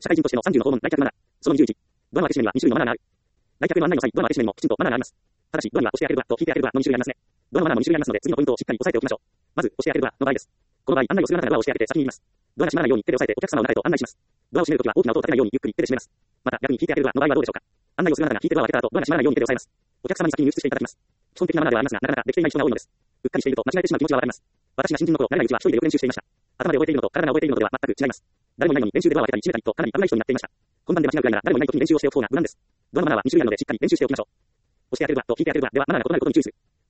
社会人としての30の訪問、来客マナー。その21。ドアの開け閉めには2種類のマナーがある。来客への案内の際、ドアの開け閉めにもきちんとマナーがあります。ただし、ドアには押して開けるドアと引いて開けるドアの2種類ありますね。ドアのマナーも2種類ありますので、次のポイントをしっかり押さえておきましょう。まず、押して開けるドアの場合です。この場合、案内をするあなたがドアを押して開けて先に言います。ドアが閉まらないように手で押さえてお客様を中へと案内します。ドアを閉めるときは大きな音を立てないようにゆっくり手で閉めます。また、逆に引いて開けるドアの場合はどうでしょうか。案内をするあなたが引いてドアを開けた後、ドアが閉まらないように手で押さえます。お客様に先に入室していただきます。基本的なマナーではありますが、なかなかできていない人が多いのです。うっかりしていると間違えてしまう気持ちはわかります。私が新人の頃、慣れないうちは一人でよく練習していました。頭で覚えているのと体が覚えているのでは全く違います。誰もいないのに練習でドアを開けたり閉めたりとかなり危ない人になっていました。本番で間違うくらいなら誰もいない時に練習をしておく方が無難です。ドアのマナーは2種類あるのでしっかり練習しておきましょう。押して開けるドアと引いて開けるドアではマナーが異なることに注意する。